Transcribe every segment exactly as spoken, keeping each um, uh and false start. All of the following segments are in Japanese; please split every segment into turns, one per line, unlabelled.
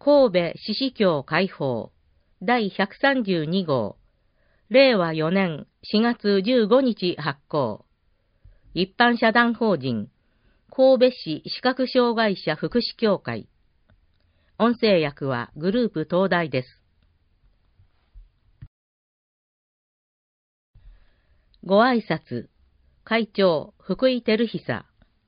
神戸獅子教解放だいひゃくさんじゅうに号、れいわよねんしがつじゅうごにち発行。一般社団法人神戸市視覚障害者福祉協会。音声訳はグループ東大です。ご挨拶、会長福井照久。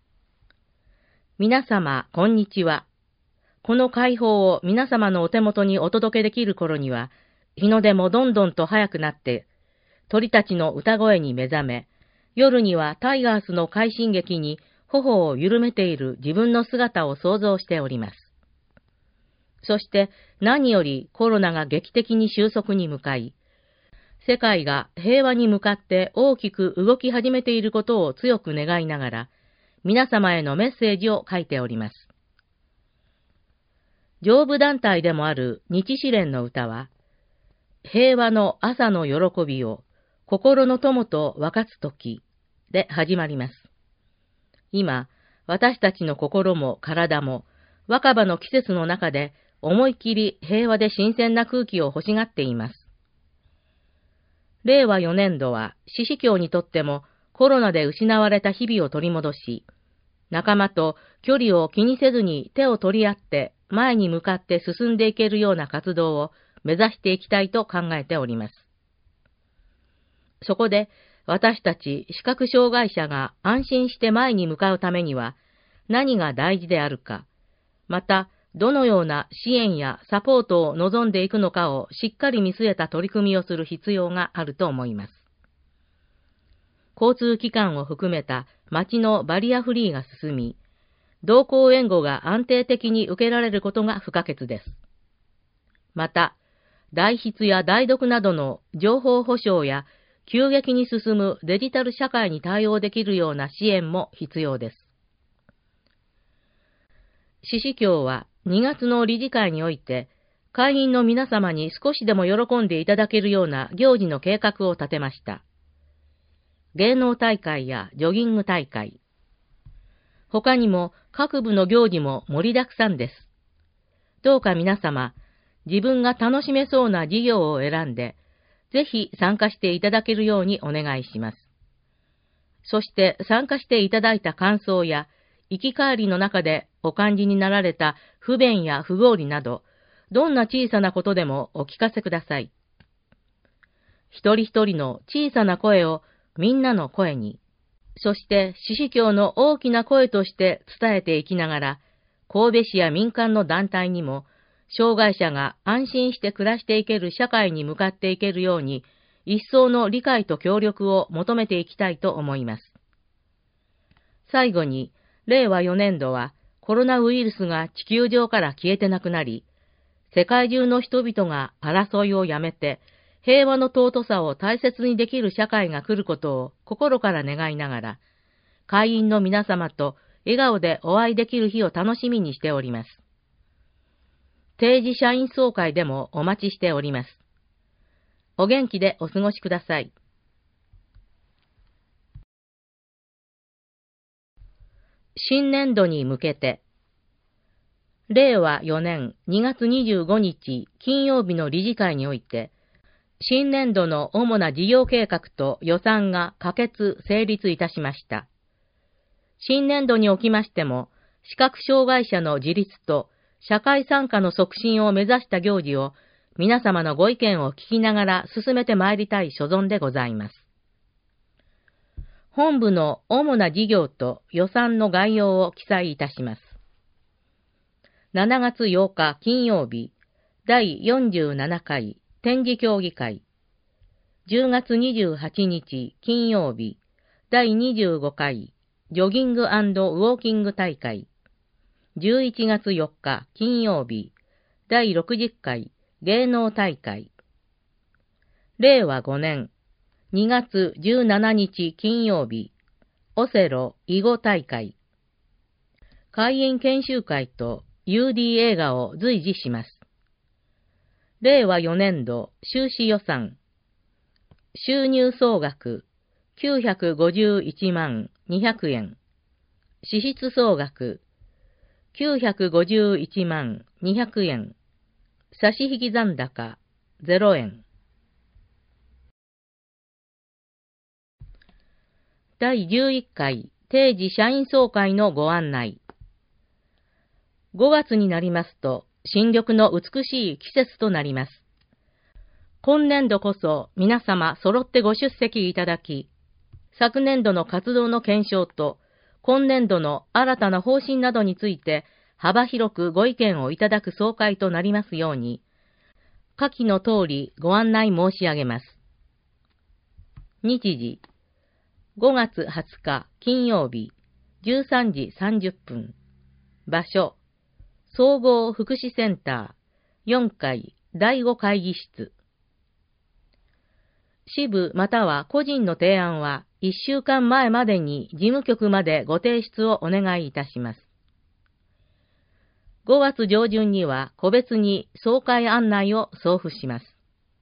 皆様、こんにちは。この解放を皆様のお手元にお届けできる頃には、日の出もどんどんと早くなって、鳥たちの歌声に目覚め、夜にはタイガースの快進撃に頬を緩めている自分の姿を想像しております。そして何よりコロナが劇的に収束に向かい、世界が平和に向かって大きく動き始めていることを強く願いながら、皆様へのメッセージを書いております。上部団体でもある日支連の歌は、平和の朝の喜びを心の友と分かつときで始まります。今、私たちの心も体も若葉の季節の中で思い切り平和で新鮮な空気を欲しがっています。れいわよねんどは獅子教にとってもコロナで失われた日々を取り戻し、仲間と距離を気にせずに手を取り合って前に向かって進んでいけるような活動を目指していきたいと考えております。そこで私たち視覚障害者が安心して前に向かうためには何が大事であるか、またどのような支援やサポートを望んでいくのかをしっかり見据えた取り組みをする必要があると思います。交通機関を含めた街のバリアフリーが進み、同行援護が安定的に受けられることが不可欠です。また、代筆や代読などの情報保障や急激に進むデジタル社会に対応できるような支援も必要です。獅子教はにがつの理事会において、会員の皆様に少しでも喜んでいただけるような行事の計画を立てました。芸能大会やジョギング大会、他にも各部の行事も盛りだくさんです。どうか皆様、自分が楽しめそうな事業を選んで、ぜひ参加していただけるようにお願いします。そして参加していただいた感想や、行き帰りの中でお感じになられた不便や不合理など、どんな小さなことでもお聞かせください。一人一人の小さな声をみんなの声に、そして獅子教の大きな声として伝えていきながら、神戸市や民間の団体にも、障害者が安心して暮らしていける社会に向かっていけるように、一層の理解と協力を求めていきたいと思います。最後に、れいわよねんどはコロナウイルスが地球上から消えてなくなり、世界中の人々が争いをやめて、平和の尊さを大切にできる社会が来ることを心から願いながら、会員の皆様と笑顔でお会いできる日を楽しみにしております。定時社員総会でもお待ちしております。お元気でお過ごしください。新年度に向けて、れいわよねんにがつにじゅうごにち金曜日の理事会において、新年度の主な事業計画と予算が可決・成立いたしました。新年度におきましても、視覚障害者の自立と社会参加の促進を目指した行事を皆様のご意見を聞きながら進めてまいりたい所存でございます。本部の主な事業と予算の概要を記載いたします。しちがつようか金曜日、だいよんじゅうななかい展示協議会。じゅうがつにじゅうはちにち金曜日、だいにじゅうごかいジョギング&ウォーキング大会。じゅういちがつよっか金曜日、だいろくじゅっかい芸能大会。れいわごねんにがつじゅうしちにち金曜日、オセロ囲碁大会。会員研修会と ユーディー 映画を随時します。れいわよねんど収支予算。収入総額きゅうひゃくごじゅういちまんにひゃくえん。支出総額きゅうひゃくごじゅういちまんにひゃくえん。 差引残高ゼロえん。だいじゅういっかい定時社員総会のご案内。ごがつになりますと、新緑の美しい季節となります。今年度こそ皆様揃ってご出席いただき、昨年度の活動の検証と、今年度の新たな方針などについて幅広くご意見をいただく総会となりますように、下記の通りご案内申し上げます。日時、ごがつはつか金曜日、じゅうさんじさんじゅっぷん。場所、総合福祉センター、よんかいだいご会議室。支部または個人の提案はいっしゅうかんまえまでに事務局までご提出をお願いいたします。ごがつ上旬には個別に総会案内を送付します。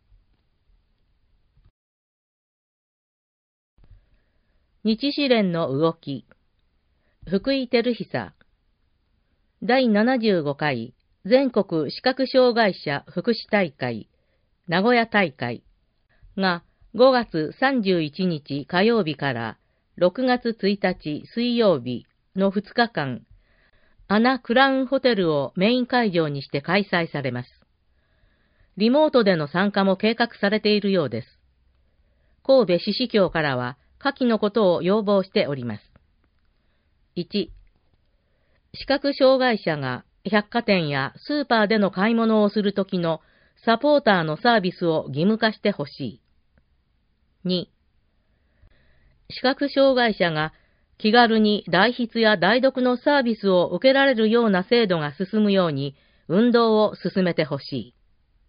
日支連の動き。福井照久。だいななじゅうごかい全国視覚障害者福祉大会、名古屋大会がごがつさんじゅういちにち火曜日からろくがつついたち水曜日のふつかかん、アナクラウンホテルをメイン会場にして開催されます。リモートでの参加も計画されているようです。神戸市市協からは下記のことを要望しております。いち、視覚障害者が百貨店やスーパーでの買い物をするときのサポーターのサービスを義務化してほしい。に、視覚障害者が気軽に代筆や代読のサービスを受けられるような制度が進むように運動を進めてほしい。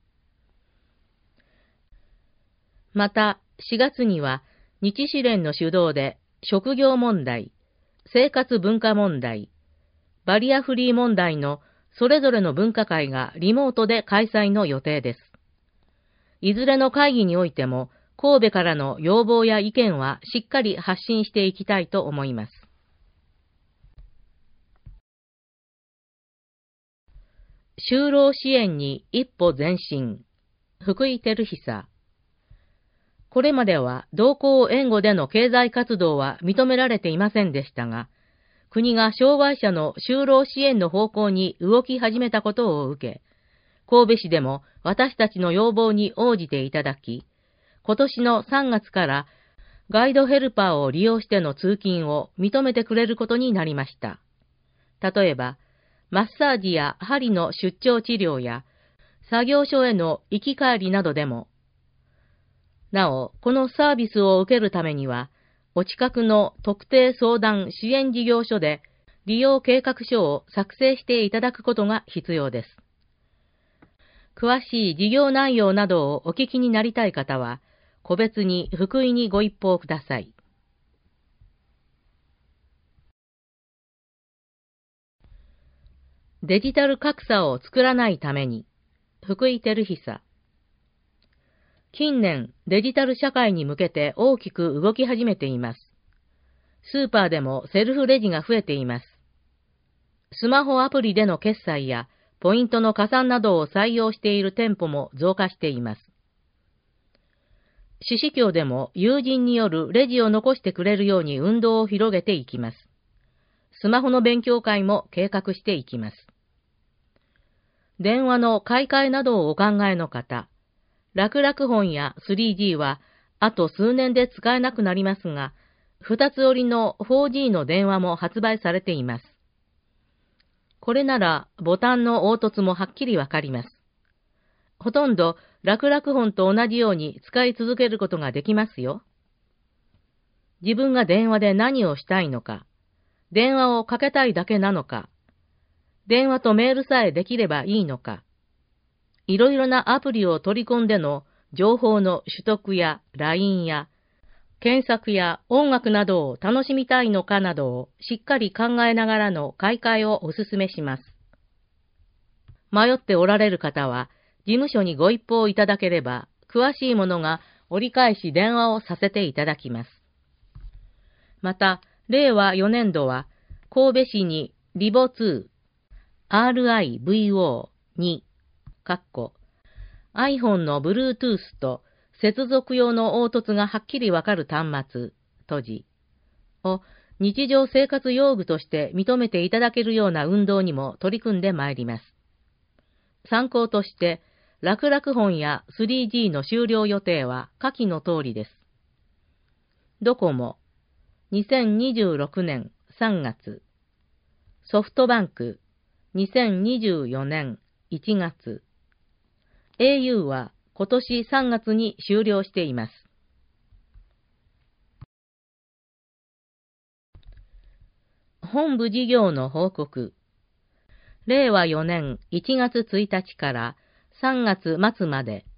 また、しがつには日支連の主導で職業問題、生活文化問題、バリアフリー問題のそれぞれの分科会がリモートで開催の予定です。いずれの会議においても、神戸からの要望や意見はしっかり発信していきたいと思います。就労支援に一歩前進。福井照久。これまでは同行援護での経済活動は認められていませんでしたが、国が障害者の就労支援の方向に動き始めたことを受け、神戸市でも私たちの要望に応じていただき、今年のさんがつからガイドヘルパーを利用しての通勤を認めてくれることになりました。例えば、マッサージや針の出張治療や作業所への行き帰りなどでも、なお、このサービスを受けるためには、お近くの特定相談支援事業所で利用計画書を作成していただくことが必要です。詳しい事業内容などをお聞きになりたい方は、個別に福井にご一報ください。デジタル格差を作らないために、福井照久。近年、デジタル社会に向けて大きく動き始めています。スーパーでもセルフレジが増えています。スマホアプリでの決済やポイントの加算などを採用している店舗も増加しています。市市協でも友人によるレジを残してくれるように運動を広げていきます。スマホの勉強会も計画していきます。電話の買い替えなどをお考えの方、楽々本や スリージー はあと数年で使えなくなりますが、二つ折りの フォージー の電話も発売されています。これならボタンの凹凸もはっきりわかります。ほとんど楽々本と同じように使い続けることができますよ。自分が電話で何をしたいのか、電話をかけたいだけなのか、電話とメールさえできればいいのか、いろいろなアプリを取り込んでの情報の取得や ライン や検索や音楽などを楽しみたいのかなどをしっかり考えながらの買い替えをお勧めします。迷っておられる方は、事務所にご一報いただければ、詳しいものが折り返し電話をさせていただきます。また、れいわよねんどは、神戸市にリボツー、アールアイブイオーに、 かっこ iPhone の Bluetooth と接続用の凹凸がはっきりわかる端末、閉じ、を日常生活用具として認めていただけるような運動にも取り組んでまいります。参考として、楽々本や スリージー の終了予定は下記の通りです。ドコモ、にせんにじゅうろくねんさんがつ、ソフトバンク、にせんにじゅうよねんいちがつ、au は今年さんがつに終了しています。本部事業の報告。れいわよねんいちがつついたちからさんがつまつまで。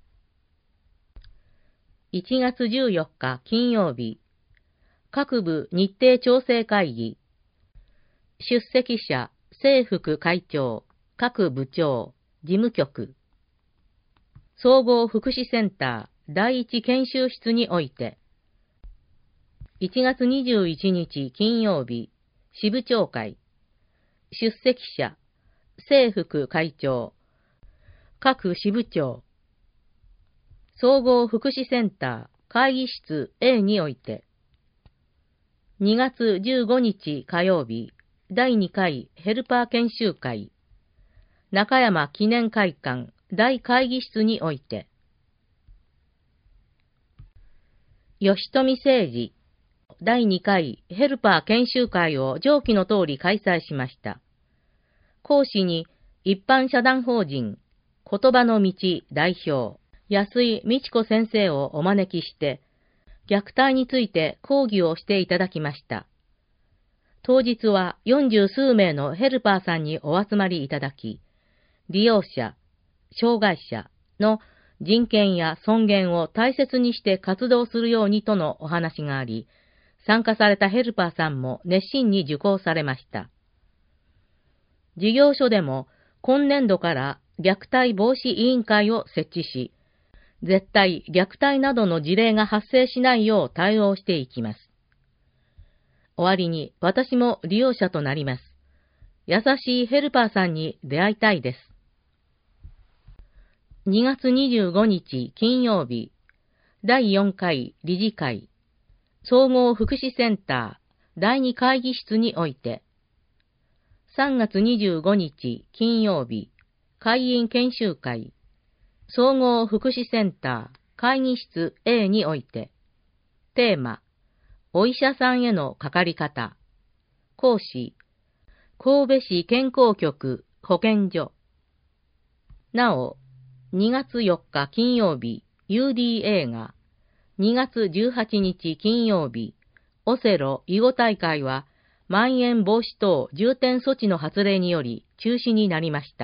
いちがつじゅうよっか金曜日。各部日程調整会議。出席者、正副会長、各部長、事務局。総合福祉センター第一研修室において。いちがつにじゅういちにち金曜日。支部長会。出席者、正副会長、各支部長。総合福祉センター会議室 A において。にがつじゅうごにち火曜日、だいにかいヘルパー研修会。中山記念会館大会議室において。吉富誠治だいにかいヘルパー研修会を上記の通り開催しました。講師に一般社団法人言葉の道代表安井美智子先生をお招きして、虐待について講義をしていただきました。当日は四十数名のヘルパーさんにお集まりいただき、利用者、障害者の人権や尊厳を大切にして活動するようにとのお話があり、参加されたヘルパーさんも熱心に受講されました。事業所でも今年度から虐待防止委員会を設置し、絶対虐待などの事例が発生しないよう対応していきます。終わりに私も利用者となります。優しいヘルパーさんに出会いたいです。にがつにじゅうごにち金曜日、だいよんかい理事会、総合福祉センターだいに会議室において、さんがつにじゅうごにち金曜日、会員研修会、総合福祉センター会議室 A において、テーマ、お医者さんへのかかり方、講師、神戸市健康局保健所。なお、にがつよっか金曜日、ユーディーエー が、にがつじゅうはちにち金曜日、オセロ囲碁大会は、まん延防止等重点措置の発令により中止になりました。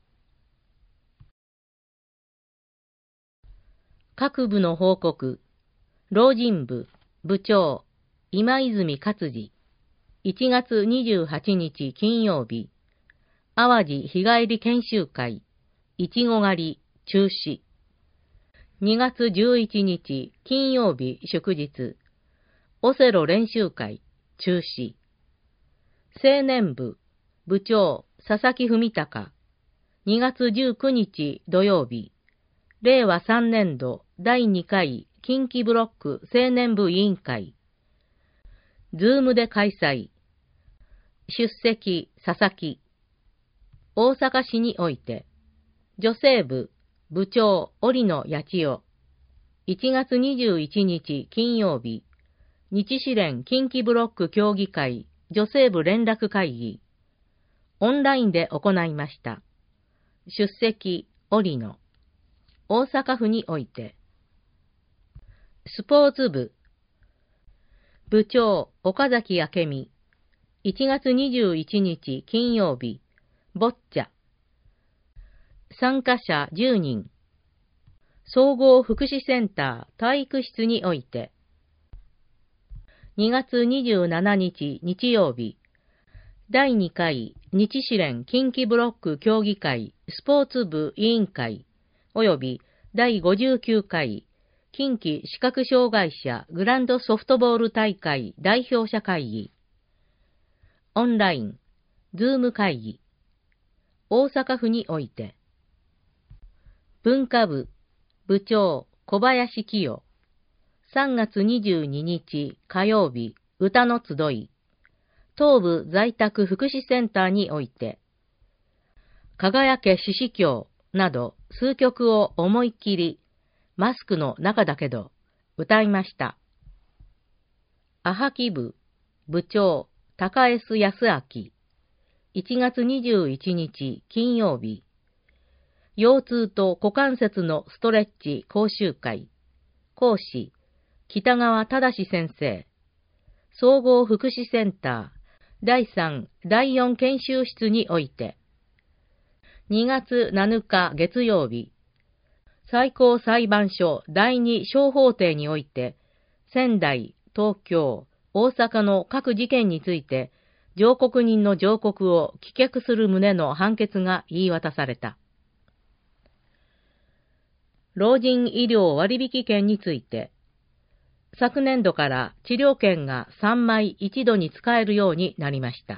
各部の報告。老人部、部長、今泉勝治。いちがつにじゅうはちにち金曜日、淡路日帰り研修会、いちご狩り、中止。にがつじゅういちにち金曜日祝日、オセロ練習会、中止。青年部、部長、佐々木文隆。にがつじゅうくにち土曜日、れいわさんねんどだいにかい近畿ブロック青年部委員会。ズームで開催。出席、佐々木。大阪市において、女性部、部長、織野八千代。いちがつにじゅういちにち金曜日、日支連近畿ブロック協議会女性部連絡会議。オンラインで行いました。出席、織野。大阪府において。スポーツ部。部長、岡崎明美。いちがつにじゅういちにち金曜日、ボッチャ。参加者じゅうにん。総合福祉センター体育室において。にがつにじゅうしちにち日曜日、だいにかい日支連近畿ブロック協議会スポーツ部委員会及びだいごじゅうきゅうかい近畿視覚障害者グランドソフトボール大会代表者会議。オンライン、ズーム会議。大阪府において。 文化部、部長、小林清。さんがつにじゅうににち火曜日、歌の集い。東部在宅福祉センターにおいて、輝け獅子教など数曲を思いっきり、マスクの中だけど、歌いました。アハキ部、部長、高江康明。いちがつにじゅういちにち金曜日、腰痛と股関節のストレッチ講習会。講師、北川忠先生。総合福祉センター、だいさん、だいよん研修室において。にがつなのか月曜日、最高裁判所だいに小法廷において、仙台、東京、大阪の各事件について、上告人の上告を棄却する旨の判決が言い渡された。老人医療割引券について、昨年度から治療券がさんまい一度に使えるようになりました。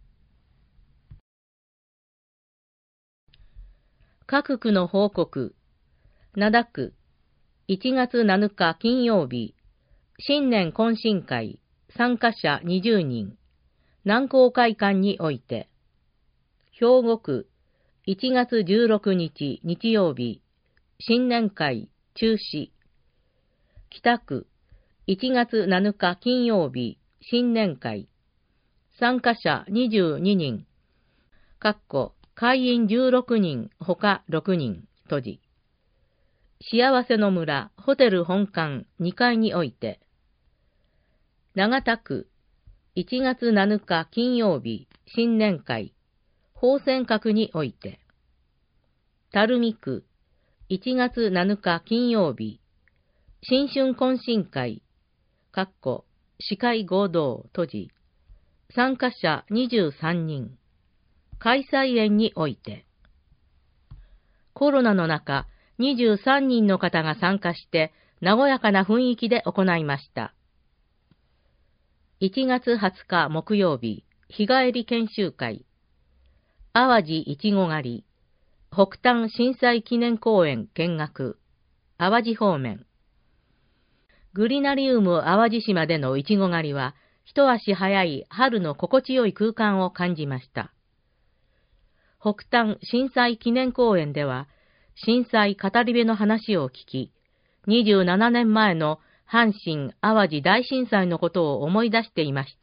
各区の報告。灘区、いちがつなのか金曜日、新年懇親会、参加者にじゅうにん、南港会館において。兵庫区、いちがつじゅうろくにち日曜日、新年会、中止。北区、いちがつなのか金曜日、新年会、参加者にじゅうににん、かっこ会員じゅうろくにん、ほかろくにん、閉じ。幸せの村ホテル本館にかいにおいて。長田区、いちがつなのか金曜日、新年会、宝泉閣において。垂水区、いちがつなのか金曜日、新春懇親会、かっこ司会合同閉じ。参加者にじゅうさんにん、開催園において。コロナの中、にじゅうさんにんの方が参加して、和やかな雰囲気で行いました。いちがつはつか木曜日、日帰り研修会。淡路いちご狩り、北端震災記念公園見学、淡路方面。グリナリウム淡路島でのいちご狩りは、一足早い春の心地よい空間を感じました。北端震災記念公園では、震災語り部の話を聞き、にじゅうななねんまえの阪神・淡路大震災のことを思い出していました。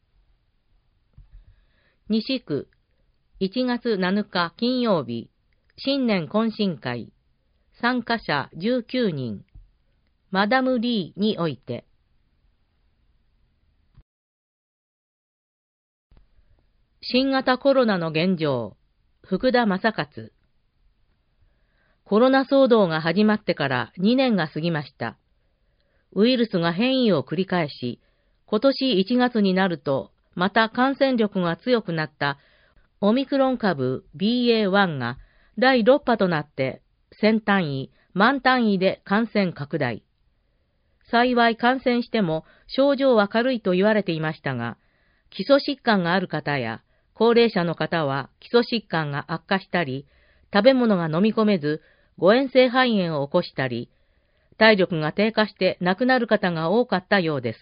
西区、いちがつなのか金曜日、新年懇親会、参加者じゅうきゅうにん、マダムリーにおいて。新型コロナの現状、福田正勝。コロナ騒動が始まってからにねんが過ぎました。ウイルスが変異を繰り返し、今年いちがつになると、また感染力が強くなったオミクロン株 ビーエーワン がだいろっぱとなって、千単位、万単位で感染拡大。幸い感染しても症状は軽いと言われていましたが、基礎疾患がある方や高齢者の方は基礎疾患が悪化したり、食べ物が飲み込めず誤嚥性肺炎を起こしたり、体力が低下して亡くなる方が多かったようです。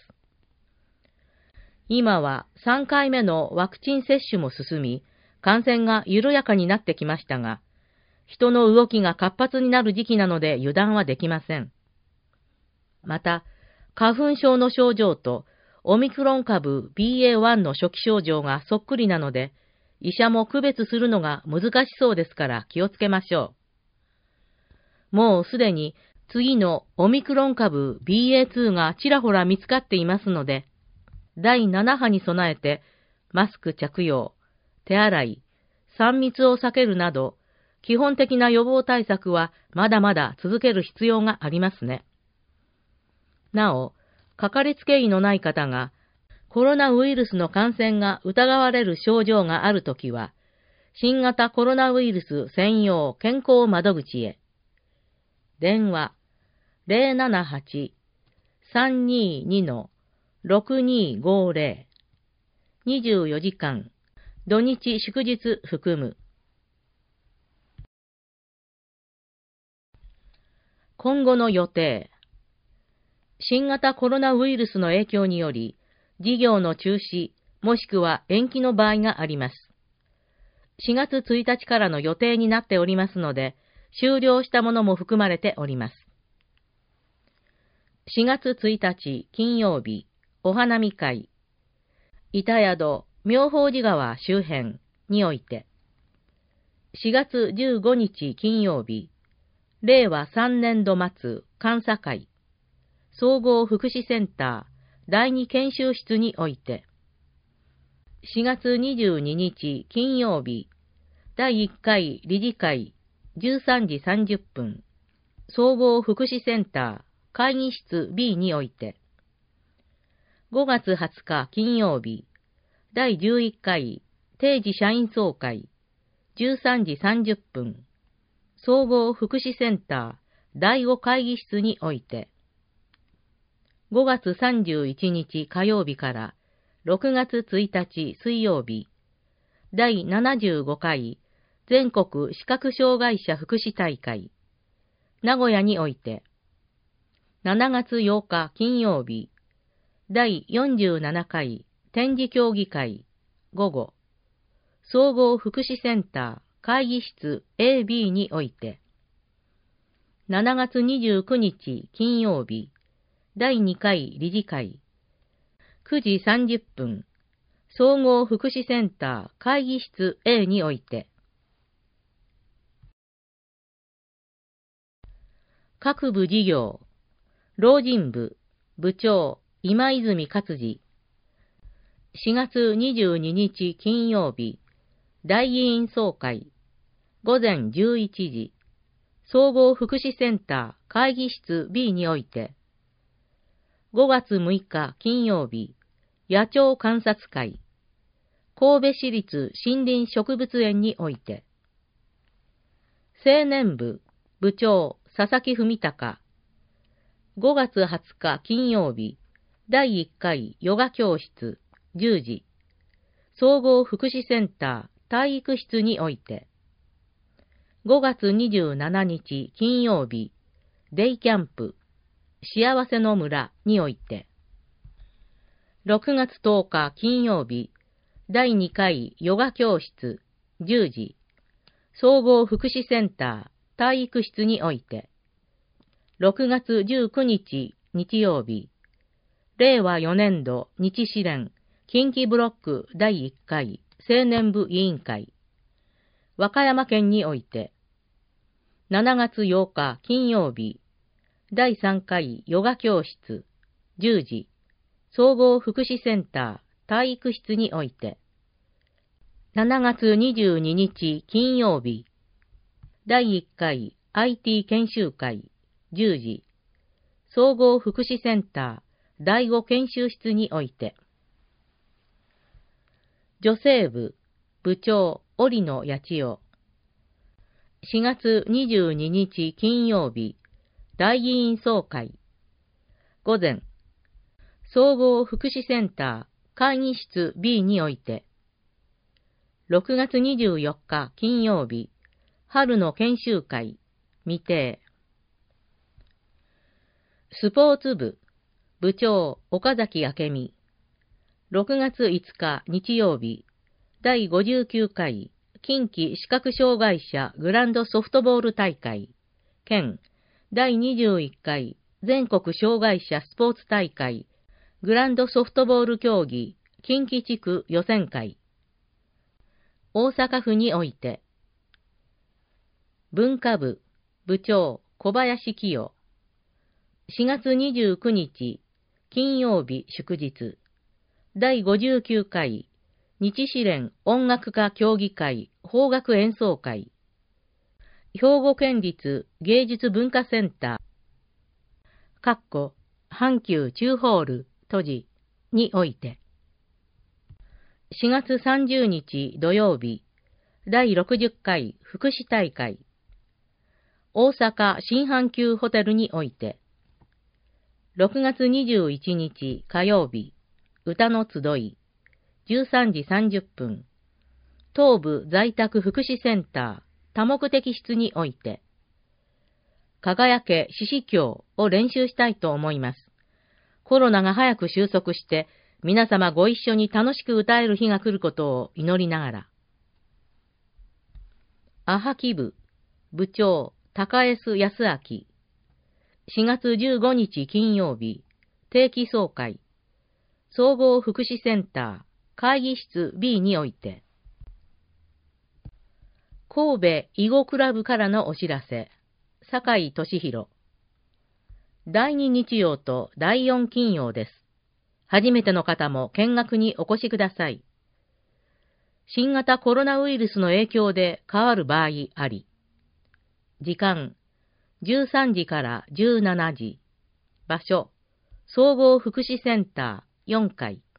今はさんかいめのワクチン接種も進み、感染が緩やかになってきましたが、人の動きが活発になる時期なので油断はできません。また、花粉症の症状とオミクロン株 ビーエーワン の初期症状がそっくりなので、医者も区別するのが難しそうですから気をつけましょう。もうすでに次のオミクロン株 ビーエーツー がちらほら見つかっていますので、だいななはに備えてマスク着用、手洗い、さん密を避けるなど、基本的な予防対策はまだまだ続ける必要がありますね。なお、かかりつけ医のない方が、コロナウイルスの感染が疑われる症状があるときは、新型コロナウイルス専用健康窓口へ。電話、ゼロななはち さんにに ろくにごゼロ。にじゅうよじかん、土日祝日含む。 今後の予定。新型コロナウイルスの影響により、事業の中止、もしくは延期の場合があります。しがつついたちからの予定になっておりますので、終了したものも含まれております。しがつついたち金曜日、お花見会。板宿、妙法寺川周辺において。しがつじゅうごにち金曜日、れいわさんねんど末監査会。総合福祉センターだいに研修室において。しがつにじゅうににち金曜日、だいいっかい理事会じゅうさんじさんじゅっぷん、総合福祉センター会議室 ビー において。ごがつはつか金曜日、だいじゅういっかい定時社員総会じゅうさんじさんじゅっぷん、総合福祉センターだいご会議室において。ごがつさんじゅういちにち火曜日からろくがつついたち水曜日、だいななじゅうごかい全国視覚障害者福祉大会、名古屋において。しちがつようか金曜日、だいよんじゅうななかい展示協議会、午後、総合福祉センター会議室 エービー において。しちがつにじゅうくにち金曜日、だいにかい理事会、くじさんじゅっぷん、総合福祉センター会議室 エー において。各部事業、老人部、部長、今泉勝治。しがつにじゅうににち金曜日、大議員総会、ごぜんじゅういちじ、総合福祉センター会議室 ビー において。ごがつむいか金曜日、野鳥観察会、神戸市立森林植物園において。青年部、部長、佐々木文隆。ごがつはつか金曜日、だいいっかいヨガ教室、じゅうじ、総合福祉センター体育室において。ごがつにじゅうしちにち金曜日、デイキャンプ、幸せの村において。ろくがつとおか金曜日、だいにかいヨガ教室、じゅうじ、総合福祉センター体育室において。ろくがつじゅうくにち日曜日、れいわよねんど日支連近畿ブロックだいいっかい青年部委員会、和歌山県において。しちがつようか金曜日、だいさんかいヨガ教室、じゅうじ、総合福祉センター体育室において。しちがつにじゅうににち金曜日、だいいっかい アイティー 研修会、じゅうじ、総合福祉センターだいご研修室において。女性部、部長、織野八千代。しがつにじゅうににち金曜日、大議員総会。午前、総合福祉センター会議室 ビー において。ろくがつにじゅうよっか金曜日、春の研修会、未定。スポーツ部、部長、岡崎明美。ろくがついつか日曜日、だいごじゅうきゅうかい近畿視覚障害者グランドソフトボール大会、兼だいにじゅういっかい全国障害者スポーツ大会グランドソフトボール競技近畿地区予選会。大阪府において。文化部、部長、小林清代。しがつにじゅうくにち、金曜日祝日、だいごじゅうきゅうかい日支連音楽家協議会邦楽演奏会、兵庫県立芸術文化センター、かっこ阪急中ホール都寺において。しがつさんじゅうにち土曜日、だいろくじゅっかい福祉大会、大阪新阪急ホテルにおいて。ろくがつにじゅういちにち火曜日、歌の集い、じゅうさんじさんじゅっぷん、東部在宅福祉センター多目的室において。 輝け獅子経を練習したいと思います。コロナが早く収束して、皆様ご一緒に楽しく歌える日が来ることを祈りながら。アハキ部、部長、高江須康明。しがつじゅうごにち金曜日、定期総会。総合福祉センター、会議室 ビー において。神戸囲碁クラブからのお知らせ。坂井俊弘。だいに日曜とだいよん金曜です。初めての方も見学にお越しください。新型コロナウイルスの影響で変わる場合あり。時間、じゅうさんじからじゅうしちじ。場所、総合福祉センターよんかい。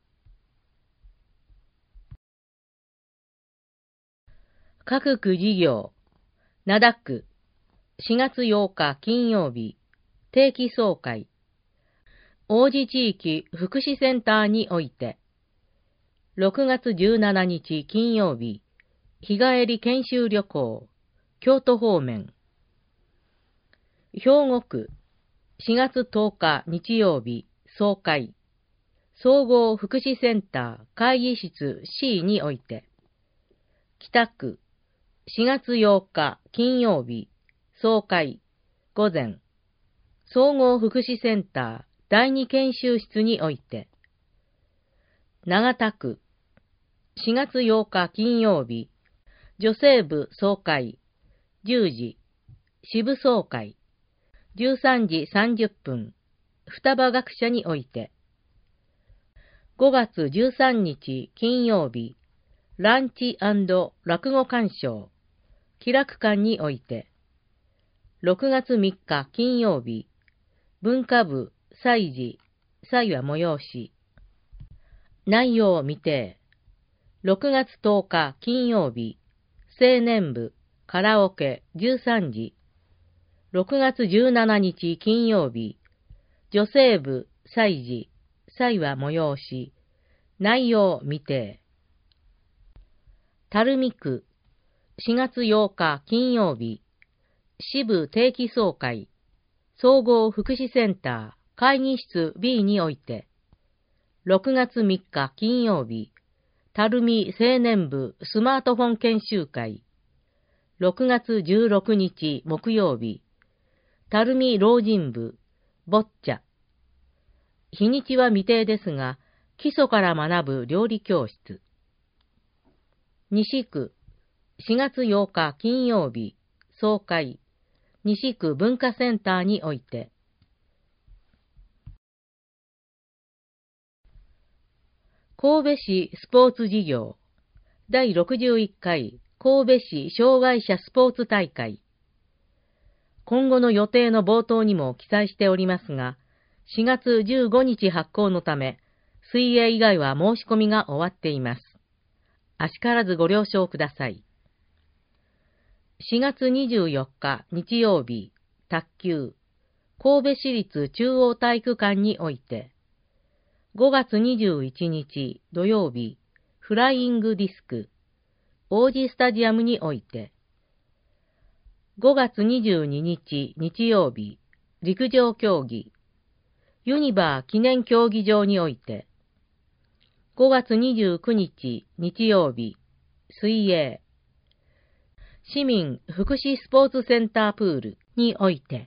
各区事業、灘区、しがつようか金曜日、定期総会。王子地域福祉センターにおいて。ろくがつじゅうしちにち金曜日、日帰り研修旅行、京都方面。兵庫区、しがつとおか日曜日、総会。総合福祉センター会議室 シー において。北区、しがつようか金曜日、総会。午前。総合福祉センターだいに研修室において。長田区、しがつようか金曜日、女性部総会、じゅうじ、支部総会、じゅうさんじさんじゅっぷん、双葉学舎において。ごがつじゅうさんにち金曜日、ランチ&落語鑑賞、気楽館において。ろくがつみっか金曜日、文化部祭事、祭は催し。内容未定。ろくがつとおか金曜日、青年部、カラオケじゅうさんじ。ろくがつじゅうしちにち金曜日、女性部、祭事、祭は催し。内容未定。垂水区、しがつようか金曜日、支部定期総会、総合福祉センター会議室 ビー において。ろくがつみっか金曜日、垂水青年部スマートフォン研修会。ろくがつじゅうろくにち木曜日、垂水老人部ボッチャ。日にちは未定ですが、基礎から学ぶ料理教室。西区、しがつようか金曜日、総会。西区文化センターにおいて。神戸市スポーツ事業だいろくじゅういっかい神戸市障害者スポーツ大会。今後の予定の冒頭にも記載しておりますが、しがつじゅうごにち発行のため、水泳以外は申し込みが終わっています。あしからずご了承ください。しがつにじゅうよっか日曜日、卓球、神戸市立中央体育館において。ごがつにじゅういちにち土曜日、フライングディスク、王子スタジアムにおいて。ごがつにじゅうににち日曜日、陸上競技、ユニバー記念競技場において。ごがつにじゅうくにち日曜日、水泳、市民福祉スポーツセンタープールにおいて。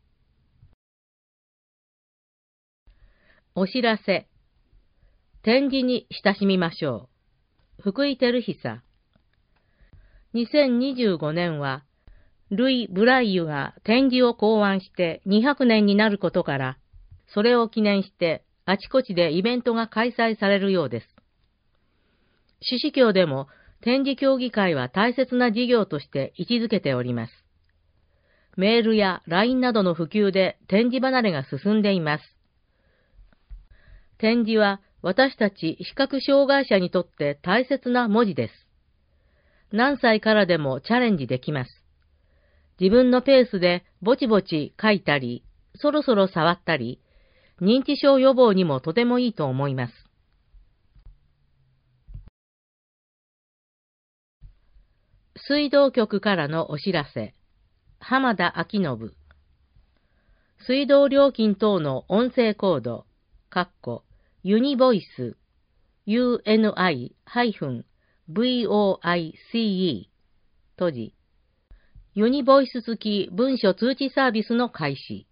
お知らせ。展示に親しみましょう。福井照久。にせんにじゅうごねんは、ルイ・ブライユが展示を考案してにひゃくねんになることから、それを記念してあちこちでイベントが開催されるようです。獅子峡でも展示協議会は大切な事業として位置づけております。メールや ライン などの普及で展示離れが進んでいます。展示は私たち視覚障害者にとって大切な文字です。何歳からでもチャレンジできます。自分のペースでぼちぼち書いたり、そろそろ触ったり、認知症予防にもとてもいいと思います。水道局からのお知らせ。浜田昭信。 水道料金等の音声コード、かっこユニボイス、ユーエヌアイ ブイオーアイシーイー、閉じ、ユニボイス付き文書通知サービスの開始。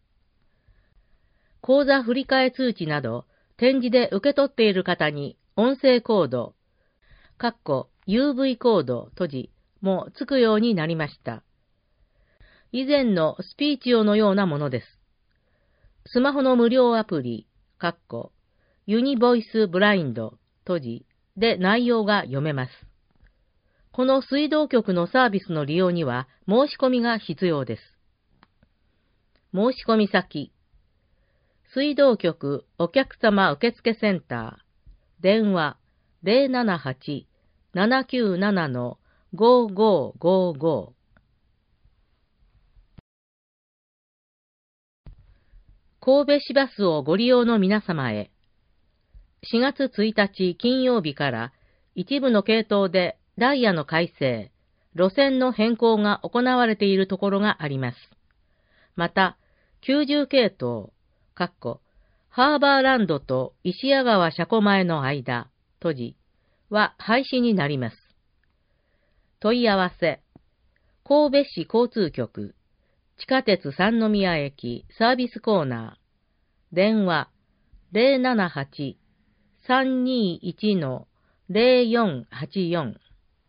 口座振替通知など、展示で受け取っている方に音声コード、かっこ ユーブイ コード、閉じ、もつくようになりました。以前のスピーチ用のようなものです。スマホの無料アプリ、かっこユニボイスブラインド、閉じ、で内容が読めます。この水道局のサービスの利用には申し込みが必要です。申し込み先、水道局お客様受付センター、電話 ゼロななはち ななきゅうなな ごーごーごーごー。神戸市バスをご利用の皆様へ、しがつついたち金曜日から一部の系統でダイヤの改正、路線の変更が行われているところがあります。また、きゅうじゅう系統、かっこハーバーランドと石屋川車庫前の間、閉じ、は廃止になります。問い合わせ、神戸市交通局、地下鉄三宮駅サービスコーナー、電話 ゼロななはち さんにいち ゼロよんはちよん。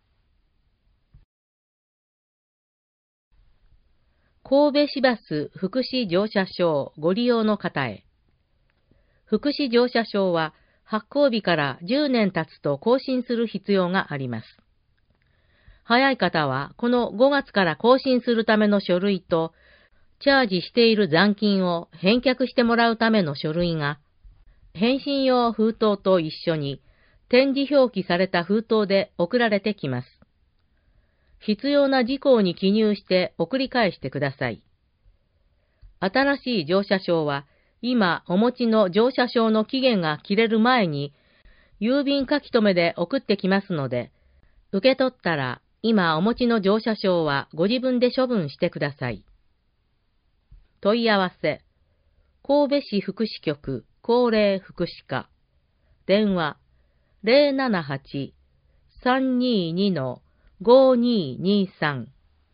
神戸市バス福祉乗車証ご利用の方へ。福祉乗車証は発行日からじゅうねん経つと更新する必要があります。早い方はこのごがつから更新するための書類と、チャージしている残金を返却してもらうための書類が、返信用封筒と一緒に点字表記された封筒で送られてきます。必要な事項に記入して送り返してください。新しい乗車証は、今お持ちの乗車証の期限が切れる前に、郵便書き留めで送ってきますので、受け取ったら今お持ちの乗車証はご自分で処分してください。問い合わせ、神戸市福祉局高齢福祉課、電話 ゼロななはち さんにに ごににさん。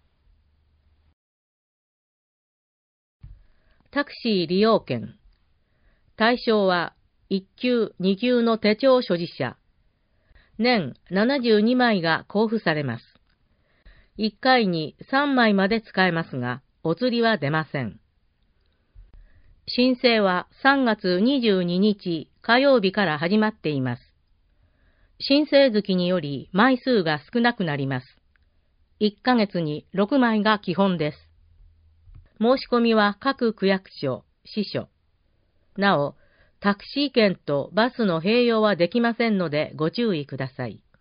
タクシー利用券。対象はいっ級、に級の手帳所持者。年ななじゅうにまいが交付されます。いっかいにさんまいまで使えますが、お釣りは出ません。申請はさんがつにじゅうににち火曜日から始まっています。申請月により枚数が少なくなります。いっかげつにろくまいが基本です。申し込みは各区役所、支所。なお、タクシー券とバスの併用はできませんのでご注意ください。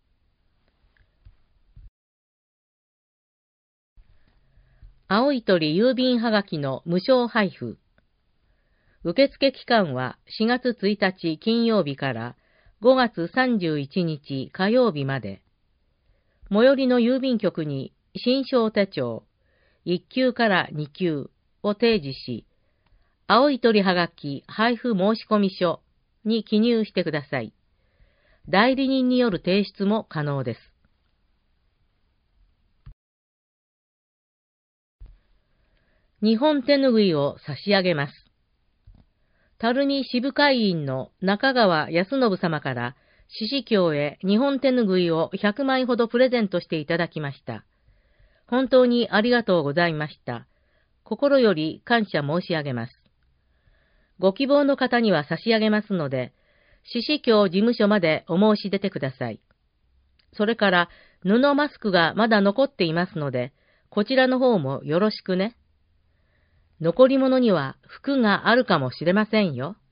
青い鳥郵便はがきの無償配布。受付期間はしがつついたち金曜日からごがつさんじゅういちにち火曜日まで。最寄りの郵便局に新章手帳いっ級からに級を提示し、青い鳥はがき配布申込書に記入してください。代理人による提出も可能です。日本手ぬぐいを差し上げます。垂水支部会員の中川康信様から獅子峡へ日本手ぬぐいをひゃくまいほどプレゼントしていただきました。本当にありがとうございました。心より感謝申し上げます。ご希望の方には差し上げますので、獅子峡事務所までお申し出てください。それから布マスクがまだ残っていますので、こちらの方もよろしくね。残り物には服があるかもしれませんよ。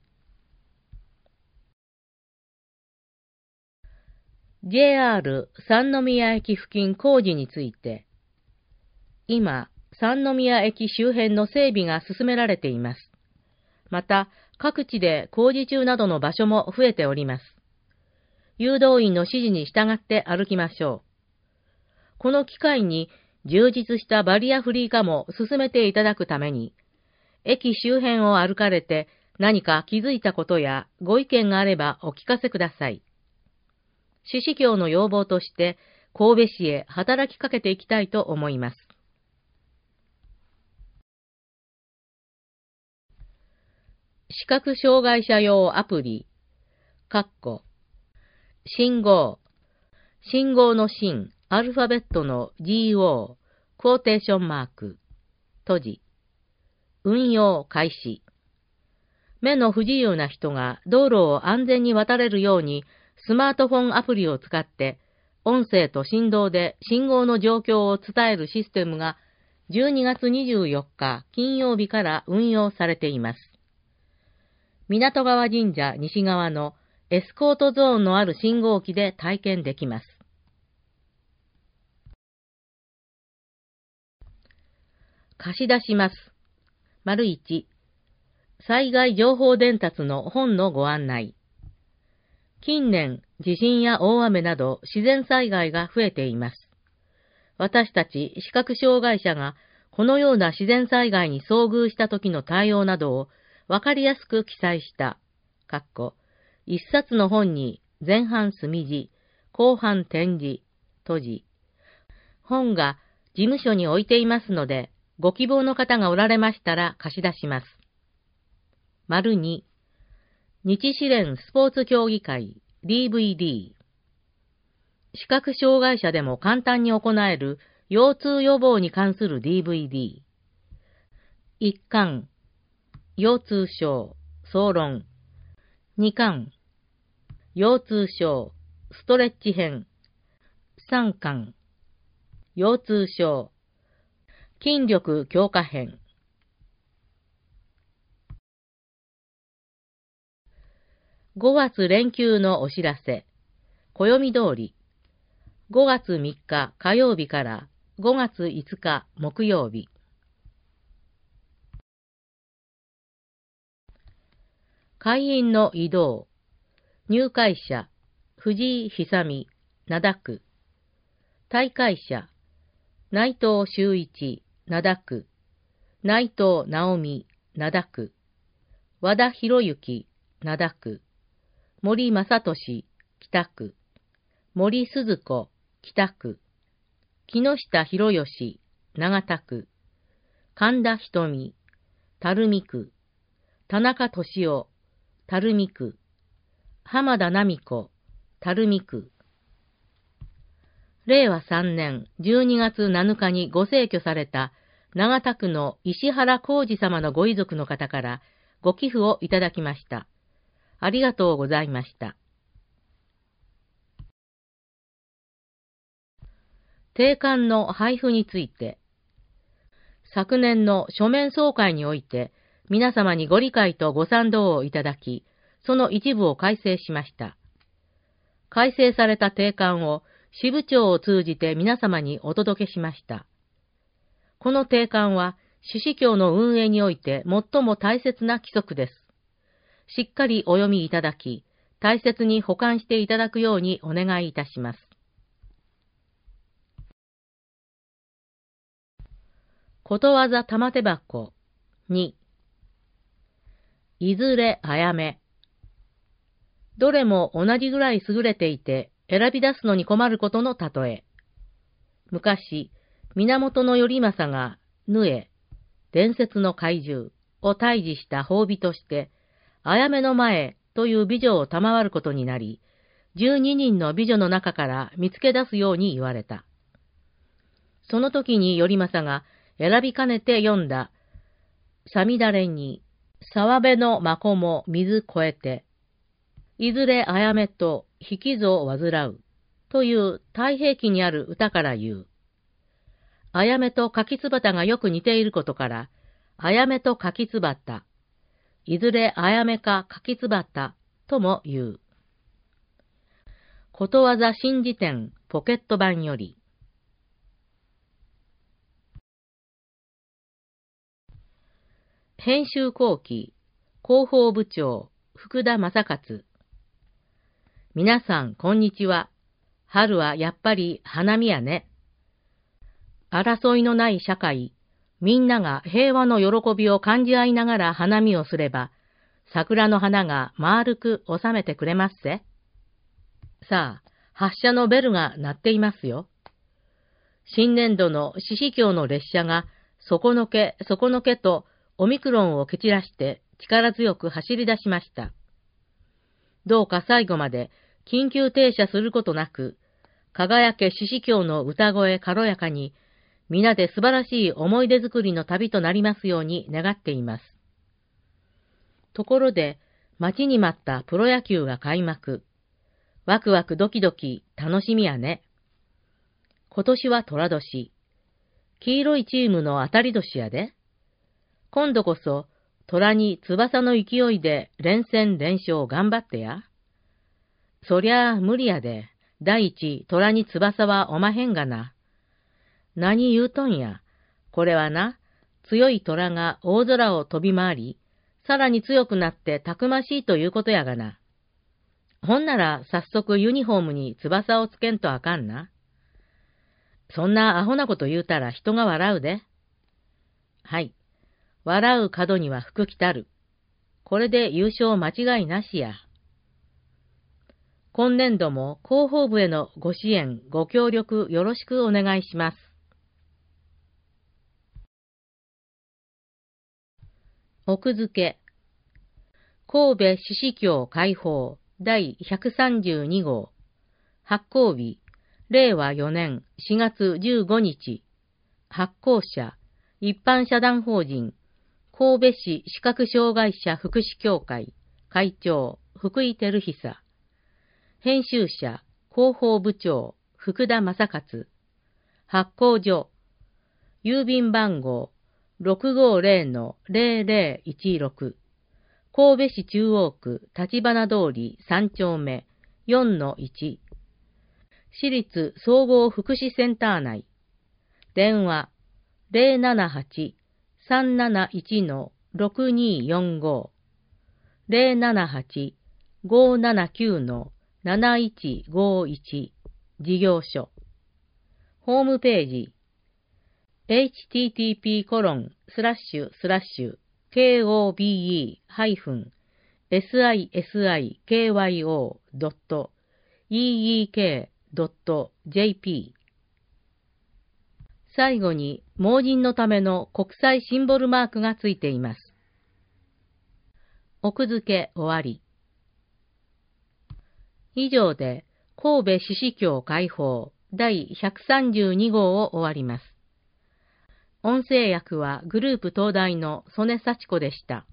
ジェイアール 三宮駅付近工事について、今、三宮駅周辺の整備が進められています。また、各地で工事中などの場所も増えております。誘導員の指示に従って歩きましょう。この機会に充実したバリアフリー化も進めていただくために、 駅周辺を歩かれて何か気づいたことやご意見があればお聞かせください。志々教の要望として神戸市へ働きかけていきたいと思います。視覚障害者用アプリ、かっこ、信号、信号の信、アルファベットの ジーオー、クォーテーションマーク、閉じ、運用開始。目の不自由な人が道路を安全に渡れるようにスマートフォンアプリを使って音声と振動で信号の状況を伝えるシステムがじゅうにがつにじゅうよっか金曜日から運用されています。港川神社西側のエスコートゾーンのある信号機で体験できます。貸し出します。丸いち、災害情報伝達の本のご案内。近年、地震や大雨など自然災害が増えています。私たち視覚障害者がこのような自然災害に遭遇した時の対応などをわかりやすく記載した、かっこ、一冊の本に前半墨字、後半点字、閉じ。本が事務所に置いていますので、ご希望の方がおられましたら貸し出します。丸に、日支連スポーツ協議会 ディーブイディー。視覚障害者でも簡単に行える腰痛予防に関する ディーブイディー。一巻、腰痛症、総論。二巻、腰痛症、ストレッチ編。三巻、腰痛症、筋力強化編。ごがつ連休のお知らせ。暦通り。ごがつみっか火曜日からごがついつか木曜日。会員の移動。入会者、藤井久美、灘区。退会者、内藤修一、灘区。内藤直美、灘区。和田博之、灘区。森正俊、北区。森鈴子、北区。木下博義、長田区。神田瞳、垂水区。田中俊夫、垂水区。浜田奈美子、垂水区。れいわさんねんじゅうにがつなのかにご逝去された長田区の石原浩二様のご遺族の方からご寄付をいただきました。ありがとうございました。定款の配布について、昨年の書面総会において皆様にご理解とご賛同をいただき、その一部を改正しました。改正された定款を支部長を通じて皆様にお届けしました。この定款は、志々教の運営において最も大切な規則です。しっかりお読みいただき、大切に保管していただくようにお願いいたします。ことわざ玉手箱に、いずれあやめ。どれも同じぐらい優れていて、選び出すのに困ることの例え。昔、源頼政が、ぬえ、伝説の怪獣を退治した褒美として、あやめの前という美女を賜ることになり、十二人の美女の中から見つけ出すように言われた。その時に頼政が選びかねて読んだ、さみだれに、沢辺のまこも水越えて、いずれあやめと引きぞを患う、という太平記にある歌から言う。あやめと柿つばたがよく似ていることから、あやめと柿つばた、いずれあやめか柿つばたとも言う。ことわざ新辞典ポケット版より。編集後期、広報部長、福田正勝。皆さん、こんにちは。春はやっぱり花見やね。争いのない社会、 みんなが平和の喜びを感じ合いながら花見をすれば、桜の花が丸く収めてくれますぜ。さあ、発車のベルが鳴っていますよ。新年度の獅子橋の列車が、底のけ、底のけとオミクロンを蹴散らして力強く走り出しました。どうか最後まで緊急停車することなく、輝け獅子橋の歌声軽やかに、皆で素晴らしい思い出作りの旅となりますように願っています。ところで、待ちに待ったプロ野球が開幕。ワクワクドキドキ楽しみやね。今年は寅年。黄色いチームの当たり年やで。今度こそ虎に翼の勢いで連戦連勝頑張ってや。そりゃあ無理やで。第一虎に翼はおまへんがな。何言うとんや。これはな、強い虎が大空を飛び回り、さらに強くなってたくましいということやがな。ほんなら早速ユニフォームに翼をつけんとあかんな。そんなアホなこと言うたら人が笑うで。はい。笑う角には福来たる。これで優勝間違いなしや。今年度も広報部へのご支援、ご協力よろしくお願いします。奥付け。神戸獅子橋開放第ひゃくさんじゅうに号。発行日、れいわよねんしがつじゅうごにち。発行者、一般社団法人、神戸市視覚障害者福祉協会、会長、福井照久。編集者、広報部長、福田正勝。発行所、郵便番号、ろくごぜろのぜろぜろいちろく。神戸市中央区立花通りさんちょうめ よんのいち。市立総合福祉センター内。電話 ゼロななはち さんなないち ろくによんご。ゼロななはち ごななきゅう なないちごいち。事業所。ホームページ。エイチティーティーピーコロンスラッシュスラッシュケーオービーイーハイフンエスアイエスアイケーワイオードットイーイーケードットジェーピー。最後に盲人のための国際シンボルマークがついています。奥付け終わり。以上で神戸獅子橋開放第ひゃくさんじゅうに号を終わります。音声訳はグループ東大の曽根幸子でした。